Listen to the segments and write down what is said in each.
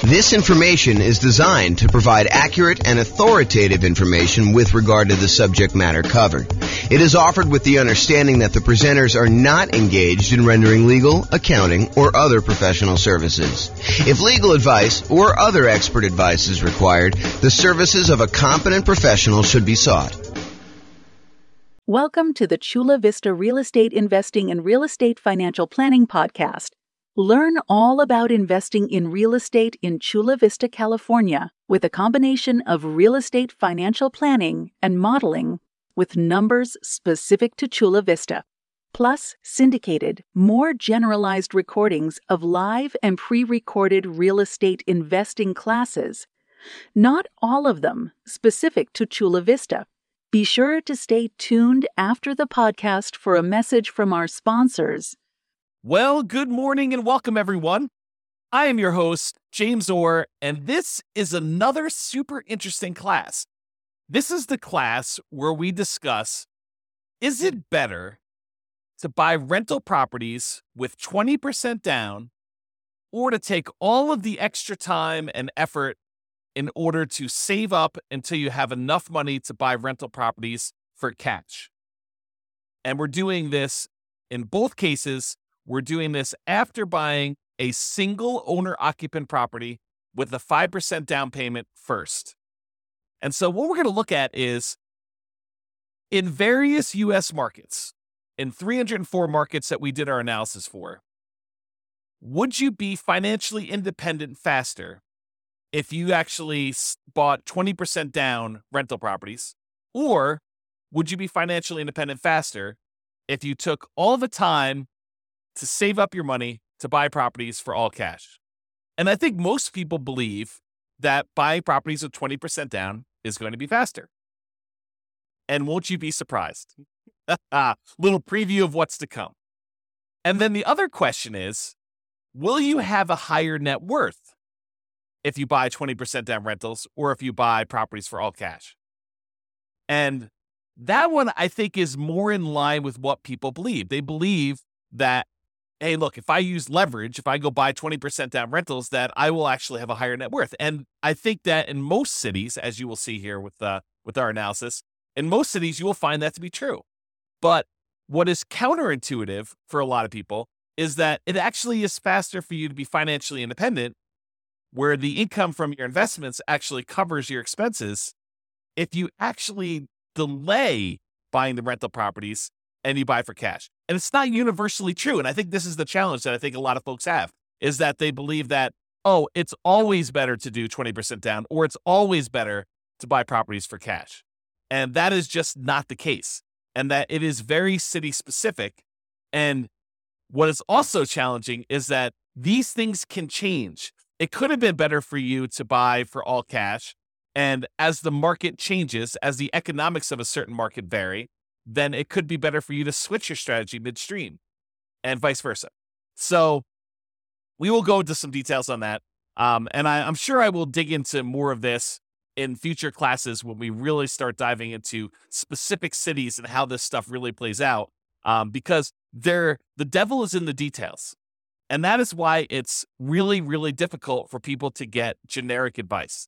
This information is designed to provide accurate and authoritative information with regard to the subject matter covered. It is offered with the understanding that the presenters are not engaged in rendering legal, accounting, or other professional services. If legal advice or other expert advice is required, the services of a competent professional should be sought. Welcome to the Chula Vista Real Estate Investing and Real Estate Financial Planning Podcast. Learn all about investing in real estate in Chula Vista, California, with a combination of real estate financial planning and modeling with numbers specific to Chula Vista, plus syndicated, more generalized recordings of live and pre-recorded real estate investing classes, not all of them specific to Chula Vista. Be sure to stay tuned after the podcast for a message from our sponsors. Well, good morning and welcome, everyone. I am your host, James Orr, and this is another super interesting class. This is the class where we discuss, is it better to buy rental properties with 20% down or to take all of the extra time and effort in order to save up until you have enough money to buy rental properties for cash? And we're doing this in both cases. We're doing this after buying a single owner-occupant property with a 5% down payment first. And so what we're going to look at is, in various U.S. markets, in 304 markets that we did our analysis for, would you be financially independent faster if you actually bought 20% down rental properties? Or would you be financially independent faster if you took all the time to save up your money to buy properties for all cash? And I think most people believe that buying properties with 20% down is going to be faster. And won't you be surprised? Little preview of what's to come. And then the other question is, will you have a higher net worth if you buy 20% down rentals or if you buy properties for all cash? And that one, I think, is more in line with what people believe. They believe that, hey, look, if I use leverage, if I go buy 20% down rentals, that I will actually have a higher net worth. And I think that in most cities, as you will see here with our analysis, in most cities, you will find that to be true. But what is counterintuitive for a lot of people is that it actually is faster for you to be financially independent, where the income from your investments actually covers your expenses, if you actually delay buying the rental properties and you buy for cash. And it's not universally true. And I think this is the challenge that I think a lot of folks have, is that they believe that, oh, it's always better to do 20% down, or it's always better to buy properties for cash. And that is just not the case. And that it is very city specific. And what is also challenging is that these things can change. It could have been better for you to buy for all cash. And as the market changes, as the economics of a certain market vary, then it could be better for you to switch your strategy midstream and vice versa. So we will go into some details on that. And I'm sure I will dig into more of this in future classes when we really start diving into specific cities and how this stuff really plays out, because the devil is in the details. And that is why it's really, really difficult for people to get generic advice.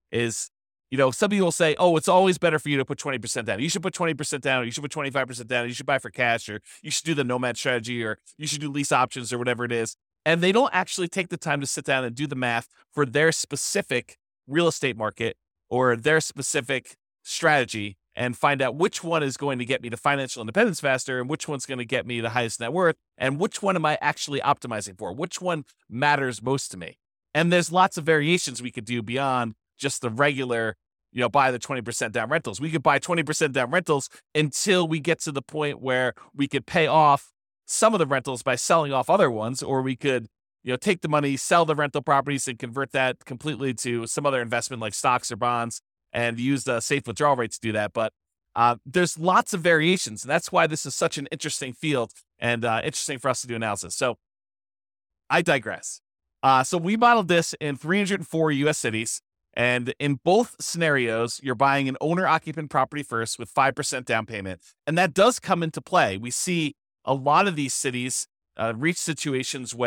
Some people will say, oh, it's always better for you to put 20% down. You should put 20% down, or you should put 25% down, or you should buy for cash, or you should do the nomad strategy, or you should do lease options, or whatever it is. And they don't actually take the time to sit down and do the math for their specific real estate market or their specific strategy and find out which one is going to get me to financial independence faster and which one's going to get me the highest net worth and which one am I actually optimizing for, which one matters most to me. And there's lots of variations we could do beyond just the regular, buy the 20% down rentals. We could buy 20% down rentals until we get to the point where we could pay off some of the rentals by selling off other ones, or we could, take the money, sell the rental properties and convert that completely to some other investment like stocks or bonds and use the safe withdrawal rate to do that. But there's lots of variations. And that's why this is such an interesting field and interesting for us to do analysis. So I digress. So we modeled this in 304 U.S. cities. And in both scenarios, you're buying an owner-occupant property first with 5% down payment. And that does come into play. We see a lot of these cities reach situations where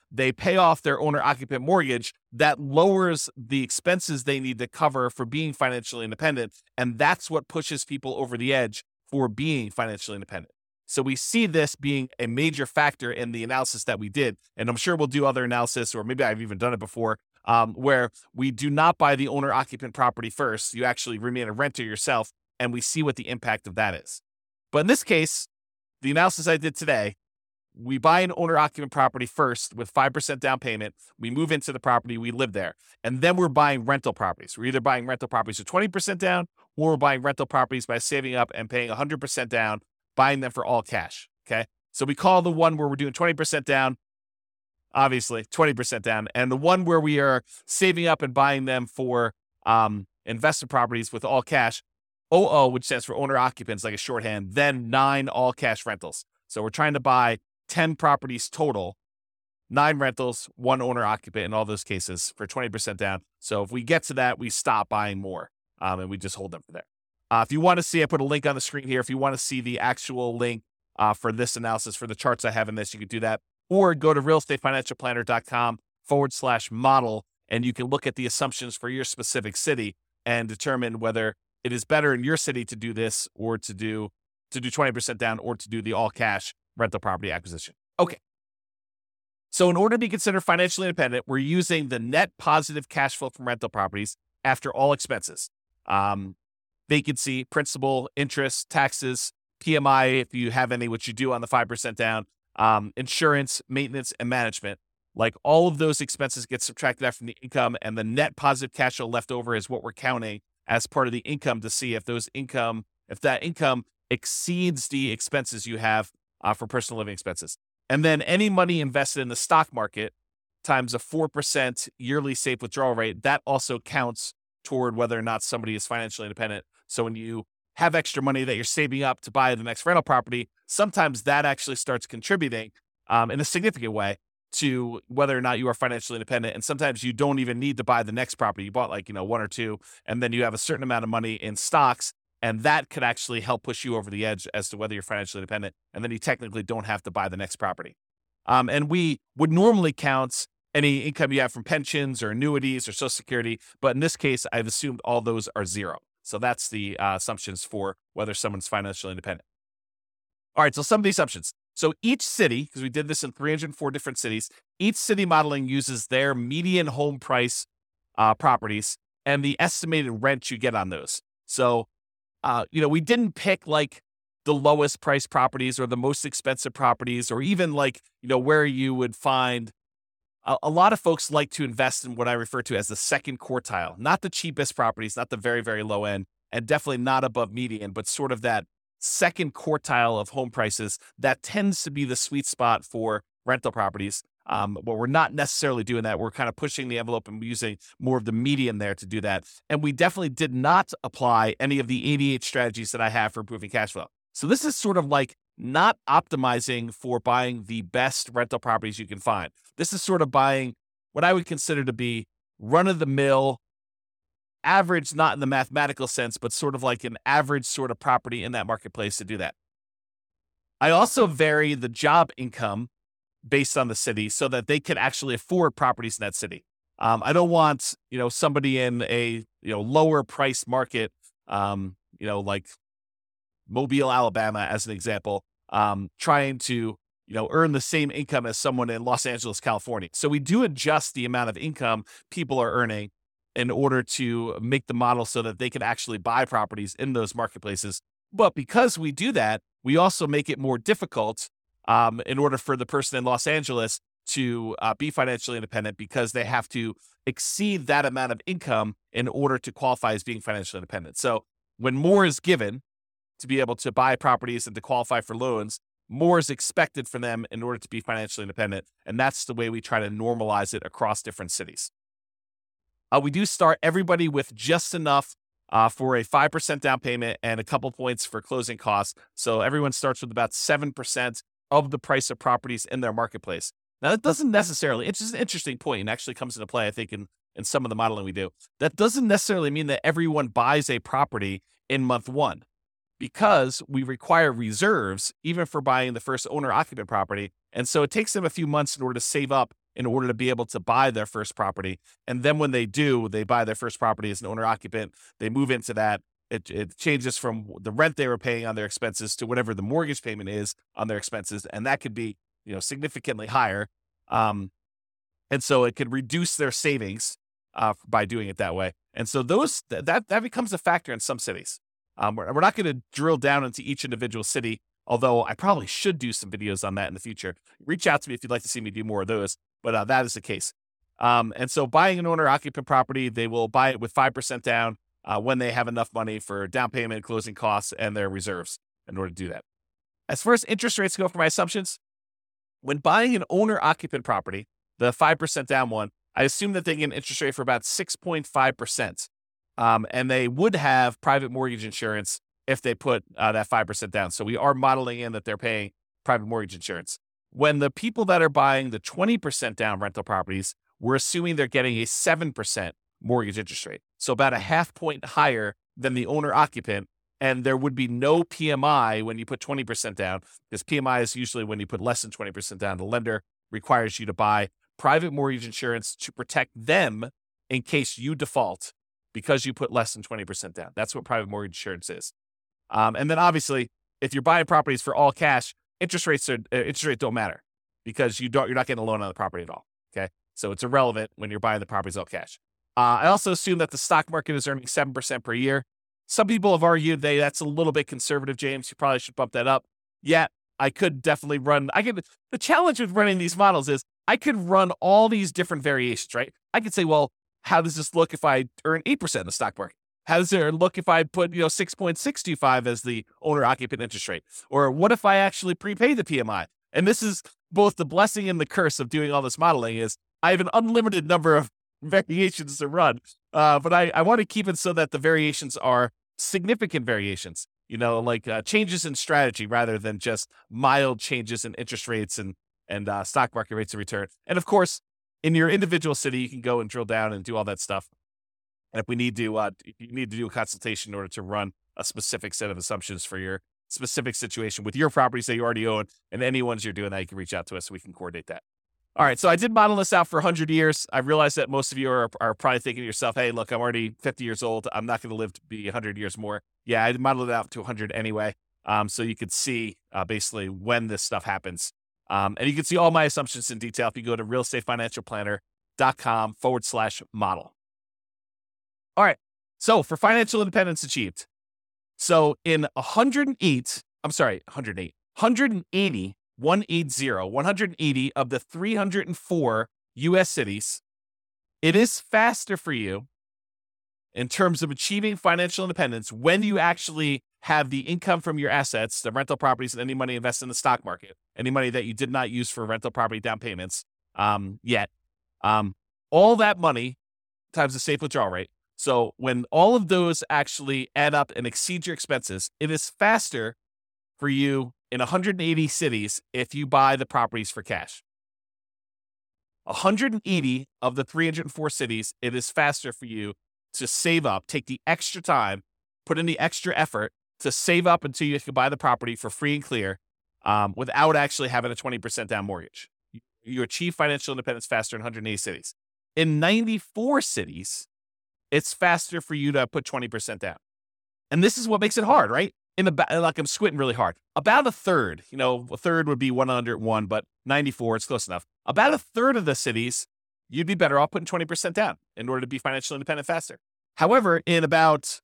they pay off their owner-occupant mortgage. That lowers the expenses they need to cover for being financially independent, and that's what pushes people over the edge for being financially independent. So we see this being a major factor in the analysis that we did, and I'm sure we'll do other analysis, or maybe I've even done it before, where we do not buy the owner-occupant property first. You actually remain a renter yourself, and we see what the impact of that is. But in this case, the analysis I did today, we buy an owner-occupant property first with 5% down payment. We move into the property, we live there. And then we're buying rental properties. We're either buying rental properties with 20% down, or we're buying rental properties by saving up and paying 100% down, buying them for all cash, okay? So we call the one where we're doing 20% down, obviously, 20% down. And the one where we are saving up and buying them for investment properties with all cash, OO, which stands for owner-occupants, like a shorthand, then 9 all-cash rentals. So we're trying to buy 10 properties total, 9 rentals, 1 owner-occupant in all those cases for 20% down. So if we get to that, we stop buying more, and we just hold them for there. If you want to see, I put a link on the screen here. If you want to see the actual link for this analysis, for the charts I have in this, you can do that. Or go to realestatefinancialplanner.com/model, and you can look at the assumptions for your specific city and determine whether it is better in your city to do this, or to do 20% down, or to do the all-cash rental property acquisition. Okay. So in order to be considered financially independent, we're using the net positive cash flow from rental properties after all expenses. Vacancy, principal, interest, taxes, PMI, if you have any, which you do on the 5% down, insurance, maintenance, and management. Like, all of those expenses get subtracted out from the income, and the net positive cash flow left over is what we're counting as part of the income to see if that income exceeds the expenses you have for personal living expenses. And then any money invested in the stock market times a 4% yearly safe withdrawal rate, that also counts toward whether or not somebody is financially independent. So when you have extra money that you're saving up to buy the next rental property, sometimes that actually starts contributing in a significant way to whether or not you are financially independent. And sometimes you don't even need to buy the next property. You bought 1 or 2, and then you have a certain amount of money in stocks, and that could actually help push you over the edge as to whether you're financially independent. And then you technically don't have to buy the next property. And we would normally count any income you have from pensions or annuities or Social Security, but in this case, I've assumed all those are 0. So that's the assumptions for whether someone's financially independent. All right, so some of the assumptions. So each city, because we did this in 304 different cities, each city modeling uses their median home price properties and the estimated rent you get on those. So, we didn't pick the lowest price properties or the most expensive properties, or even where you would find. A lot of folks like to invest in what I refer to as the second quartile, not the cheapest properties, not the very, very low end, and definitely not above median, but sort of that second quartile of home prices. That tends to be the sweet spot for rental properties. But we're not necessarily doing that. We're kind of pushing the envelope and using more of the median there to do that. And we definitely did not apply any of the 88 strategies that I have for improving cash flow. So this is sort of not optimizing for buying the best rental properties you can find. This is sort of buying what I would consider to be run-of-the-mill, average, not in the mathematical sense, but sort of like an average sort of property in that marketplace to do that. I also vary the job income based on the city so that they can actually afford properties in that city. I don't want, somebody in a, lower price market, like Mobile, Alabama, as an example, trying to, earn the same income as someone in Los Angeles, California. So we do adjust the amount of income people are earning in order to make the model so that they can actually buy properties in those marketplaces. But because we do that, we also make it more difficult in order for the person in Los Angeles to be financially independent, because they have to exceed that amount of income in order to qualify as being financially independent. So when more is given to be able to buy properties and to qualify for loans, more is expected from them in order to be financially independent. And that's the way we try to normalize it across different cities. We do start everybody with just enough for a 5% down payment and a couple points for closing costs. So everyone starts with about 7% of the price of properties in their marketplace. Now, that doesn't necessarily, it's just an interesting point and actually comes into play, I think, in some of the modeling we do. That doesn't necessarily mean that everyone buys a property in month 1, because we require reserves even for buying the first owner-occupant property. And so it takes them a few months in order to save up in order to be able to buy their first property. And then when they do, they buy their first property as an owner occupant. They move into that. It changes from the rent they were paying on their expenses to whatever the mortgage payment is on their expenses. And that could be, significantly higher. And so it could reduce their savings by doing it that way. And so that becomes a factor in some cities. We're not going to drill down into each individual city, although I probably should do some videos on that in the future. Reach out to me if you'd like to see me do more of those, but that is the case. And so buying an owner-occupant property, they will buy it with 5% down when they have enough money for down payment, closing costs, and their reserves in order to do that. As far as interest rates go for my assumptions, when buying an owner-occupant property, the 5% down one, I assume that they get an interest rate for about 6.5%. And they would have private mortgage insurance if they put that 5% down. So we are modeling in that they're paying private mortgage insurance. When the people that are buying the 20% down rental properties, we're assuming they're getting a 7% mortgage interest rate. So about a half point higher than the owner occupant. And there would be no PMI when you put 20% down, because PMI is usually when you put less than 20% down. The lender requires you to buy private mortgage insurance to protect them in case you default because you put less than 20% down. That's what private mortgage insurance is. And then obviously, if you're buying properties for all cash, interest rates don't matter because you're not getting a loan on the property at all. Okay, so it's irrelevant when you're buying the properties all cash. I also assume that the stock market is earning 7% per year. Some people have argued that's a little bit conservative, James. You probably should bump that up. Yeah, I could definitely run. The challenge with running these models is I could run all these different variations, right? I could say, well, how does this look if I earn 8% in the stock market? How does it look if I put 6.625 as the owner-occupant interest rate? Or what if I actually prepay the PMI? And this is both the blessing and the curse of doing all this modeling is I have an unlimited number of variations to run. But I want to keep it so that the variations are significant variations, like changes in strategy rather than just mild changes in interest rates and stock market rates of return. And of course, in your individual city, you can go and drill down and do all that stuff. And if we need to, you need to do a consultation in order to run a specific set of assumptions for your specific situation with your properties that you already own and any ones you're doing that, you can reach out to us so we can coordinate that. All right, so I did model this out for 100 years. I realize that most of you are probably thinking to yourself, hey, look, I'm already 50 years old. I'm not going to live to be 100 years more. Yeah, I modeled it out to 100 anyway, so you could see basically when this stuff happens. And you can see all my assumptions in detail if you go to realestatefinancialplanner.com/model. All right, so for financial independence achieved. So in 180 of the 304 U.S. cities, it is faster for you in terms of achieving financial independence when you actually have the income from your assets, the rental properties, and any money invested in the stock market, any money that you did not use for rental property down payments yet. All that money times the safe withdrawal rate. So when all of those actually add up and exceed your expenses, it is faster for you in 180 cities if you buy the properties for cash. 180 of the 304 cities, it is faster for you to save up, take the extra time, put in the extra effort to save up until you can buy the property for free and clear without actually having a 20% down mortgage. You achieve financial independence faster in 180 cities. In 94 cities, it's faster for you to put 20% down. And this is what makes it hard, right? I'm squinting really hard. About a third, a third would be 101, but 94, it's close enough. About a third of the cities, you'd be better off putting 20% down in order to be financially independent faster. However, in about,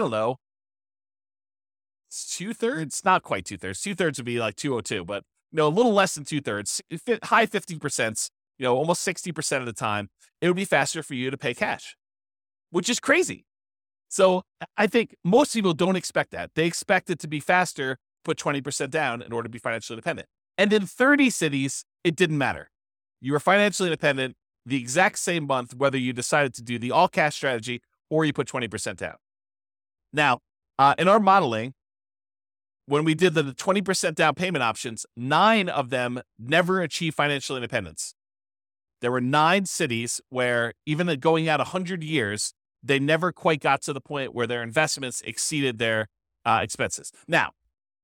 two-thirds, not quite two-thirds. Two-thirds would be like 202, but a little less than two-thirds, high 50%, almost 60% of the time, it would be faster for you to pay cash, which is crazy. So I think most people don't expect that. They expect it to be faster, put 20% down in order to be financially independent. And in 30 cities, it didn't matter. You were financially independent the exact same month, whether you decided to do the all cash strategy or you put 20% down. Now, in our modeling, when we did the 20% down payment options, 9 of them never achieved financial independence. There were 9 cities where even going out 100 years, they never quite got to the point where their investments exceeded their expenses. Now,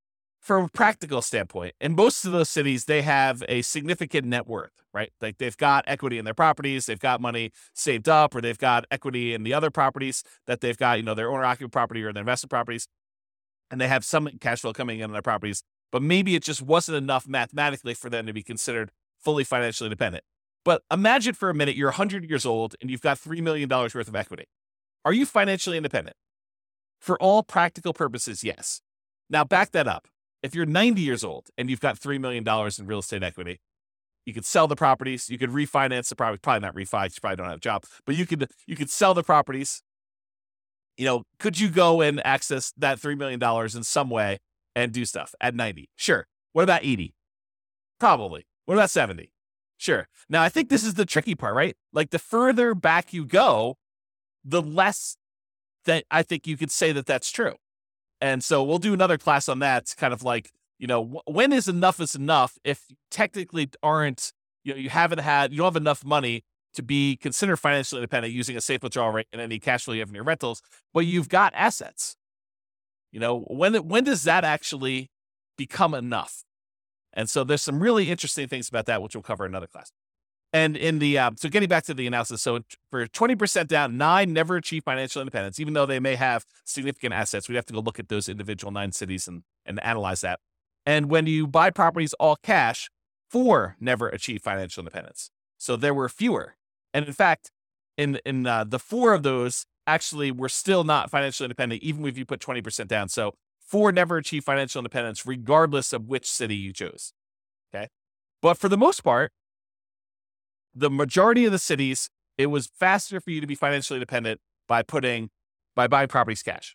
from a practical standpoint, in most of those cities, they have a significant net worth, right? Like they've got equity in their properties, they've got money saved up, or they've got equity in the other properties that they've got, their owner-occupied property or their investment properties, and they have some cash flow coming in on their properties, but maybe it just wasn't enough mathematically for them to be considered fully financially independent. But imagine for a minute, you're 100 years old and you've got $3 million worth of equity. Are you financially independent? For all practical purposes, yes. Now back that up. If you're 90 years old and you've got $3 million in real estate equity, you could sell the properties, you could refinance the property, probably not refi, you probably don't have a job, but you could sell the properties. Could you go and access that $3 million in some way and do stuff at 90? Sure. What about 80? Probably. What about 70? Sure. Now, I think this is the tricky part, right? Like the further back you go, the less that I think you could say that that's true. And so we'll do another class on that. It's kind of like, when is enough if you technically aren't, you don't have enough money to be considered financially independent using a safe withdrawal rate and any cash flow you have in your rentals, but you've got assets. When does that actually become enough? And so there's some really interesting things about that, which we'll cover in another class. And in the, so getting back to the analysis, so for 20% down, 9 never achieve financial independence, even though they may have significant assets. We'd have to go look at those individual 9 cities and analyze that. And when you buy properties all cash, 4 never achieve financial independence. So there were fewer. And in fact, in the 4 of those actually were still not financially independent, even if you put 20% down. So 4 never achieve financial independence, regardless of which city you chose. Okay. But for the most part, the majority of the cities, it was faster for you to be financially independent by buying properties cash.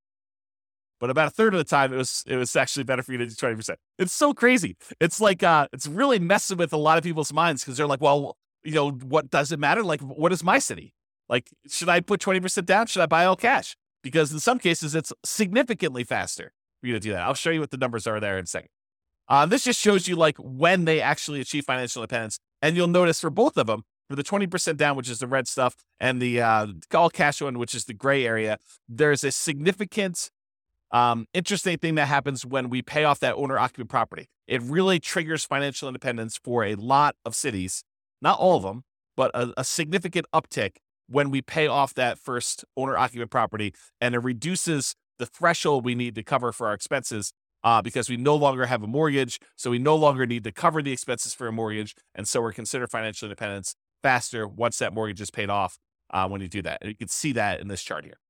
But about a third of the time, it was actually better for you to do 20%. It's so crazy. It's like, it's really messing with a lot of people's minds because they're like, well, what does it matter? Like, what is my city? Like, should I put 20% down? Should I buy all cash? Because in some cases, it's significantly faster for you to do that. I'll show you what the numbers are there in a second. This just shows you like when they actually achieve financial independence. And you'll notice for both of them, for the 20% down, which is the red stuff, and the all cash one, which is the gray area, there's a significant interesting thing that happens when we pay off that owner-occupied property. It really triggers financial independence for a lot of cities, not all of them, but a significant uptick when we pay off that first owner-occupied property, and it reduces the threshold we need to cover for our expenses because we no longer have a mortgage, so we no longer need to cover the expenses for a mortgage, and so we're considered financial independence faster once that mortgage is paid off when you do that. And you can see that in this chart here.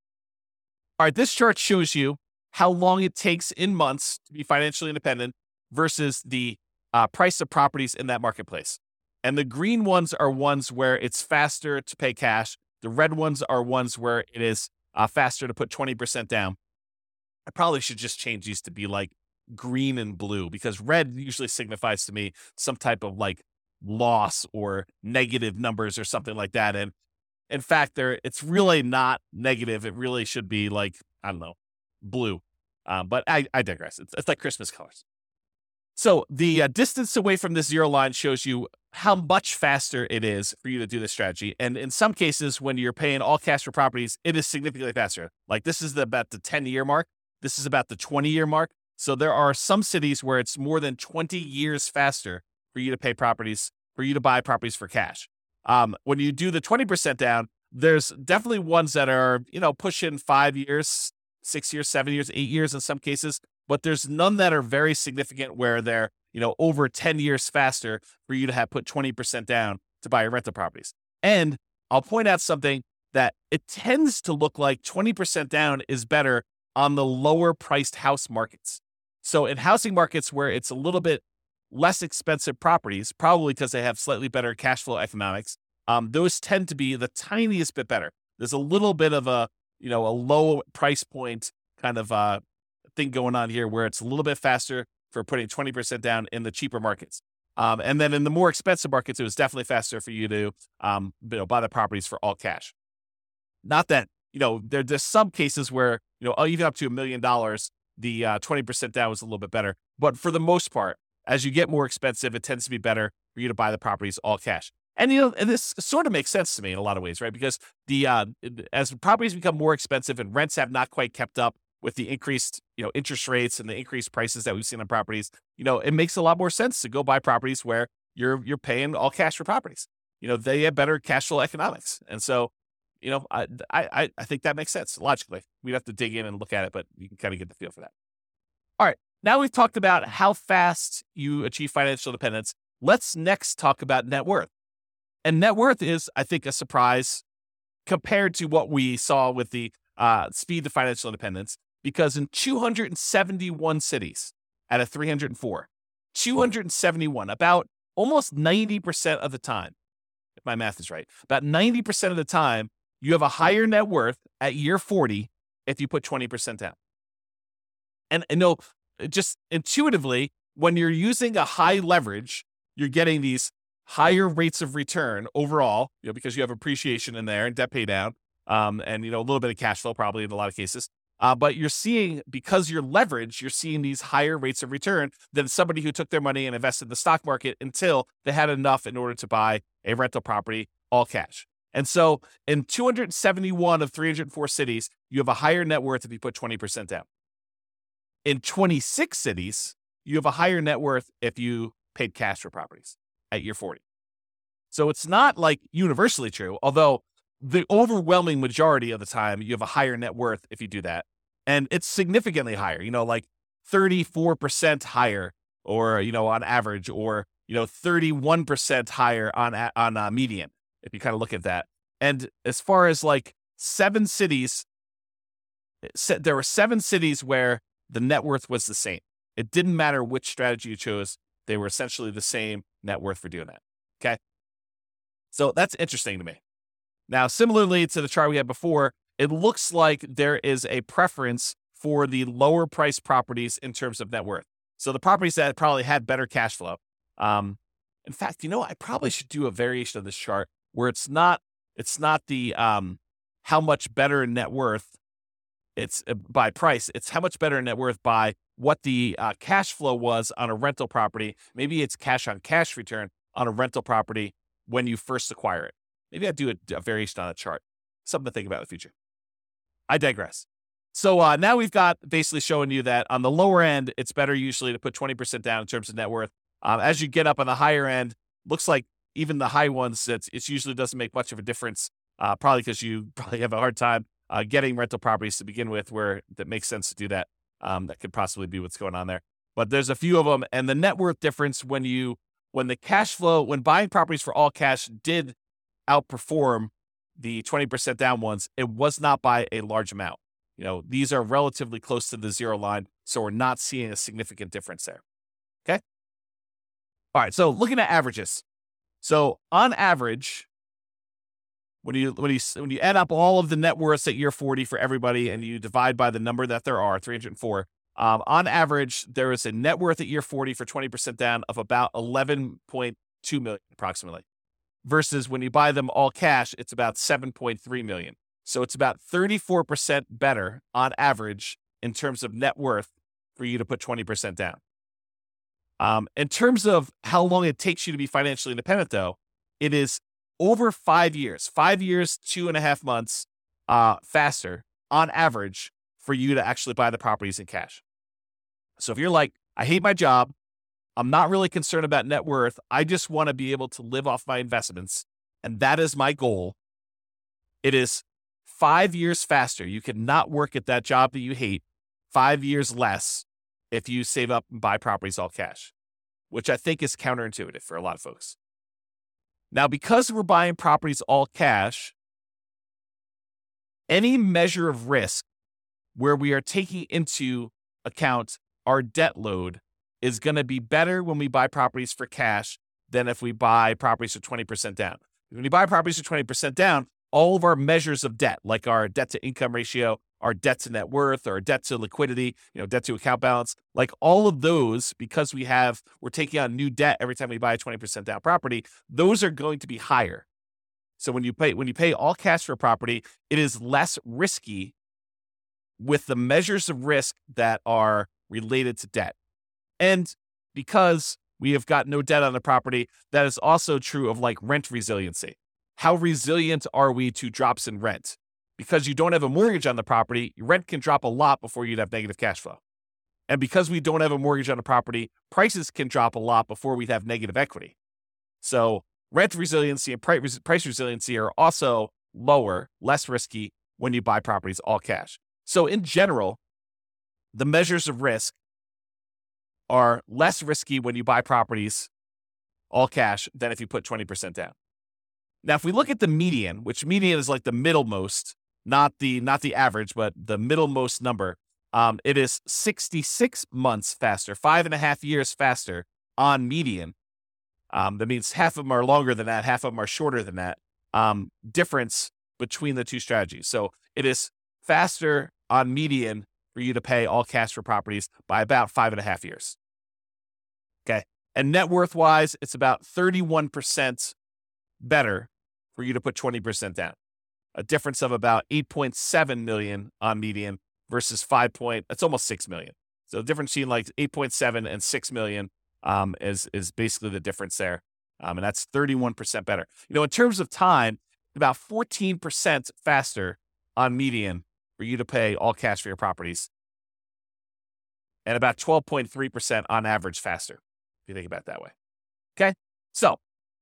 All right, this chart shows you how long it takes in months to be financially independent versus the price of properties in that marketplace. And the green ones are ones where it's faster to pay cash. The red ones are ones where it is faster to put 20% down. I probably should just change these to be like green and blue because red usually signifies to me some type of like loss or negative numbers or something like that. And in fact, it's really not negative. It really should be like, I don't know, blue. But I digress. It's like Christmas colors. So the distance away from this zero line shows you how much faster it is for you to do this strategy. And in some cases, when you're paying all cash for properties, it is significantly faster. Like this is about the 10-year mark. This is about the 20-year mark. So there are some cities where it's more than 20 years faster for you to pay properties, for you to buy properties for cash. When you do the 20% down, there's definitely ones that are, pushing 5 years, 6 years, 7 years, 8 years in some cases, but there's none that are very significant where they're, over 10 years faster for you to have put 20% down to buy your rental properties. And I'll point out something that it tends to look like 20% down is better on the lower priced house markets. So in housing markets where it's a little bit less expensive properties, probably because they have slightly better cash flow economics, those tend to be the tiniest bit better. There's a little bit of a low price point kind of thing going on here where it's a little bit faster for putting 20% down in the cheaper markets. And then in the more expensive markets, it was definitely faster for you to buy the properties for all cash. Not that, there's some cases where, even up to $1 million, the 20% down was a little bit better. But for the most part, as you get more expensive, it tends to be better for you to buy the properties all cash. And, and this sort of makes sense to me in a lot of ways, right? Because as properties become more expensive and rents have not quite kept up with the increased, interest rates and the increased prices that we've seen on properties, it makes a lot more sense to go buy properties where you're paying all cash for properties. They have better cash flow economics. And so, I think that makes sense logically. We'd have to dig in and look at it, but you can kind of get the feel for that. All right. Now we've talked about how fast you achieve financial independence. Let's next talk about net worth. And net worth is, I think, a surprise compared to what we saw with the speed to financial independence, because in 271 cities out of 304, 271, about almost 90% of the time, if my math is right, about 90% of the time, you have a higher net worth at year 40 if you put 20% down. And just intuitively, when you're using a high leverage, you're getting these higher rates of return overall, because you have appreciation in there and debt pay down, and, a little bit of cash flow probably in a lot of cases. But you're seeing, because you're leveraged, you're seeing these higher rates of return than somebody who took their money and invested in the stock market until they had enough in order to buy a rental property all cash. And so in 271 of 304 cities, you have a higher net worth if you put 20% down. In 26 cities, you have a higher net worth if you paid cash for properties at year 40. So it's not like universally true, although the overwhelming majority of the time, you have a higher net worth if you do that. And it's significantly higher, like 34% higher, or, on average, or, 31% higher on median, if you kind of look at that. And as far as like 7 cities, there were 7 cities where the net worth was the same. It didn't matter which strategy you chose. They were essentially the same net worth for doing that. Okay. So that's interesting to me. Now, similarly to the chart we had before, it looks like there is a preference for the lower priced properties in terms of net worth. So the properties that probably had better cash flow. In fact, I probably should do a variation of this chart where it's not the how much better net worth it's by price. It's how much better net worth by what the cash flow was on a rental property. Maybe it's cash on cash return on a rental property when you first acquire it. Maybe I'd do a variation on a chart. Something to think about in the future. I digress. So now we've got basically showing you that on the lower end, it's better usually to put 20% down in terms of net worth. As you get up on the higher end, looks like even the high ones, it usually doesn't make much of a difference, probably because you probably have a hard time getting rental properties to begin with where that makes sense to do that. That could possibly be what's going on there. But there's a few of them. And the net worth difference when the cash flow, when buying properties for all cash did outperform the 20% down ones, it was not by a large amount. These are relatively close to the zero line, so we're not seeing a significant difference there. Okay. All right. So looking at averages. So on average, when you add up all of the net worths at year 40 for everybody and you divide by the number that there are, 304, on average, there is a net worth at year 40 for 20% down of about 11.2 million approximately. Versus when you buy them all cash, it's about 7.3 million. So it's about 34% better on average in terms of net worth for you to put 20% down. In terms of how long it takes you to be financially independent, though, it is over 5 years, 2.5 months faster on average for you to actually buy the properties in cash. So if you're like, I hate my job, I'm not really concerned about net worth, I just want to be able to live off my investments, and that is my goal, it is 5 years faster. You cannot work at that job that you hate 5 years less if you save up and buy properties all cash, which I think is counterintuitive for a lot of folks. Now, because we're buying properties all cash, any measure of risk where we are taking into account our debt load is going to be better when we buy properties for cash than if we buy properties for 20% down. When you buy properties for 20% down, all of our measures of debt, like our debt to income ratio, our debt to net worth, or debt to liquidity, debt to account balance, like all of those, because we're taking on new debt every time we buy a 20% down property, those are going to be higher. So when you pay all cash for a property, it is less risky with the measures of risk that are related to debt. And because we have got no debt on the property, that is also true of like rent resiliency. How resilient are we to drops in rent? because you don't have a mortgage on the property, your rent can drop a lot before you'd have negative cash flow. And because we don't have a mortgage on the property, prices can drop a lot before we'd have negative equity. So rent resiliency and price resiliency are also lower, less risky when you buy properties all cash. So in general, the measures of risk are less risky when you buy properties all cash than if you put 20% down. Now, if we look at the median, which median is like the middlemost, not the average, but the middlemost number, it is 66 months faster, 5.5 years faster on median. That means half of them are longer than that, half of them are shorter than that. Difference between the two strategies. So it is faster on median for you to pay all cash for properties by about 5.5 years. Okay. And net worth wise, it's about 31% better for you to put 20% down. A difference of about 8.7 million on median versus it's almost 6 million. So the difference between like 8.7 and 6 million is basically the difference there. And that's 31% better. In terms of time, about 14% faster on median for you to pay all cash for your properties, and about 12.3% on average faster, if you think about it that way. Okay. So,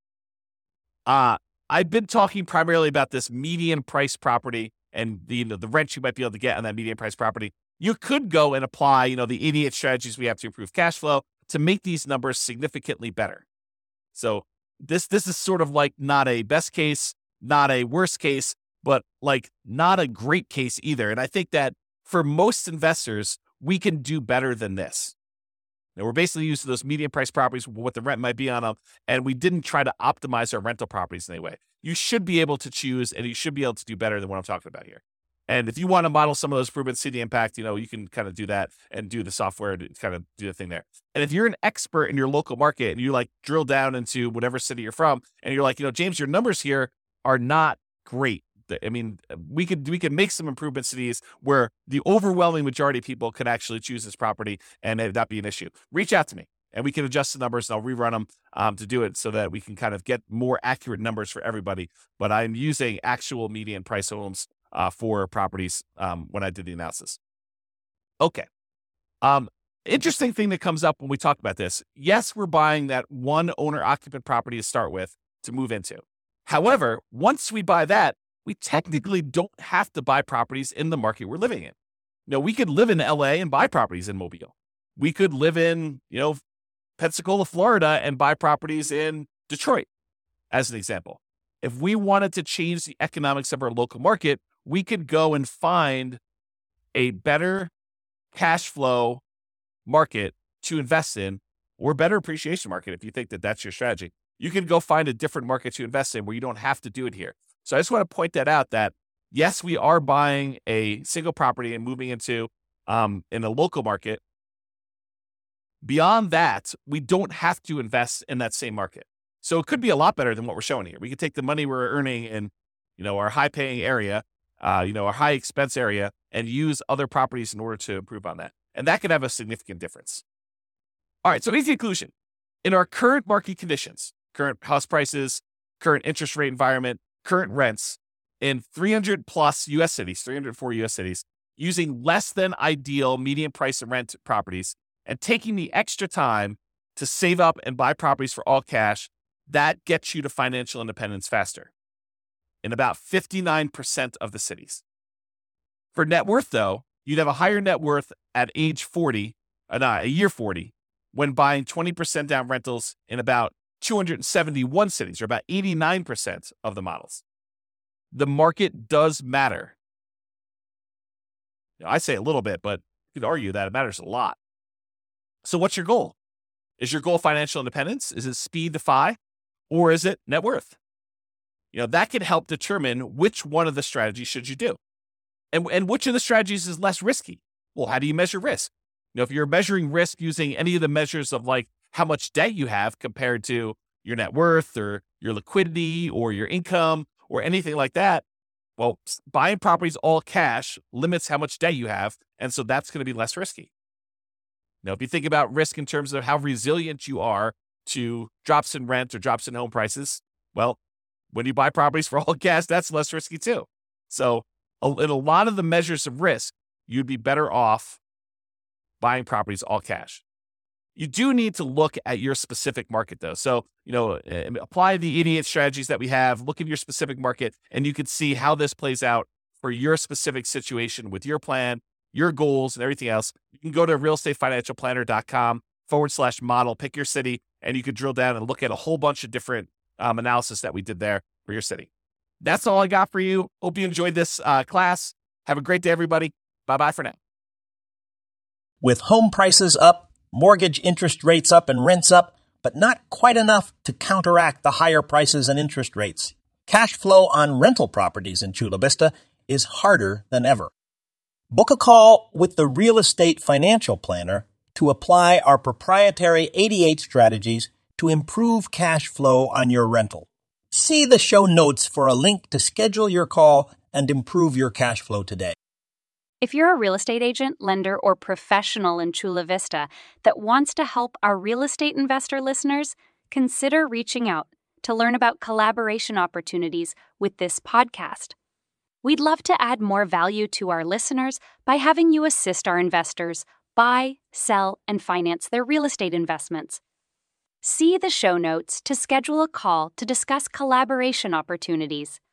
I've been talking primarily about this median price property and the rent you might be able to get on that median price property. You could go and apply, the idiot strategies we have to improve cash flow to make these numbers significantly better. So this is sort of like not a best case, not a worst case, but like not a great case either. And I think that for most investors, we can do better than this. Now, we're basically using those median price properties, what the rent might be on them, and we didn't try to optimize our rental properties in any way. You should be able to choose, and you should be able to do better than what I'm talking about here. And if you want to model some of those improvements, see the impact, you can kind of do that and do the software to kind of do the thing there. And if you're an expert in your local market and you like drill down into whatever city you're from, and you're like, James, your numbers here are not great. I mean, we could make some improvements to these where the overwhelming majority of people could actually choose this property and it not be an issue. Reach out to me and we can adjust the numbers and I'll rerun them to do it so that we can kind of get more accurate numbers for everybody. But I'm using actual median price homes for properties when I did the analysis. Okay. Interesting thing that comes up when we talk about this. Yes, we're buying that one owner occupant property to start with to move into. However, once we buy that, we technically don't have to buy properties in the market we're living in. We could live in LA and buy properties in Mobile. We could live in, Pensacola, Florida and buy properties in Detroit, as an example. If we wanted to change the economics of our local market, we could go and find a better cash flow market to invest in, or better appreciation market if you think that that's your strategy. You can go find a different market to invest in where you don't have to do it here. So I just want to point that out that, yes, we are buying a single property and moving into in a local market. Beyond that, we don't have to invest in that same market. So it could be a lot better than what we're showing here. We could take the money we're earning in, our high-paying area, our high-expense area, and use other properties in order to improve on that. And that could have a significant difference. All right, so easy conclusion. In our current market conditions, current house prices, current interest rate environment, current rents in 300 plus U.S. cities, 304 U.S. cities, using less than ideal median price and rent properties, and taking the extra time to save up and buy properties for all cash, that gets you to financial independence faster in about 59% of the cities. For net worth, though, you'd have a higher net worth at age 40, year 40, when buying 20% down rentals in about 271 cities, or about 89% of the models. The market does matter. I say a little bit, but you could argue that it matters a lot. So what's your goal? Is your goal financial independence? Is it speed to FI? Or is it net worth? That can help determine which one of the strategies should you do. And which of the strategies is less risky? Well, how do you measure risk? If you're measuring risk using any of the measures of like how much debt you have compared to your net worth or your liquidity or your income or anything like that, well, buying properties all cash limits how much debt you have. And so that's going to be less risky. Now, if you think about risk in terms of how resilient you are to drops in rent or drops in home prices, well, when you buy properties for all cash, that's less risky too. So in a lot of the measures of risk, you'd be better off buying properties all cash. You do need to look at your specific market, though. So, apply the idiot strategies that we have, look at your specific market, and you can see how this plays out for your specific situation with your plan, your goals, and everything else. You can go to realestatefinancialplanner.com/model, pick your city, and you could drill down and look at a whole bunch of different analysis that we did there for your city. That's all I got for you. Hope you enjoyed this class. Have a great day, everybody. Bye-bye for now. With home prices up, mortgage interest rates up, and rents up, but not quite enough to counteract the higher prices and interest rates, cash flow on rental properties in Chula Vista is harder than ever. Book a call with the Real Estate Financial Planner to apply our proprietary 88 strategies to improve cash flow on your rental. See the show notes for a link to schedule your call and improve your cash flow today. If you're a real estate agent, lender, or professional in Chula Vista that wants to help our real estate investor listeners, consider reaching out to learn about collaboration opportunities with this podcast. We'd love to add more value to our listeners by having you assist our investors buy, sell, and finance their real estate investments. See the show notes to schedule a call to discuss collaboration opportunities.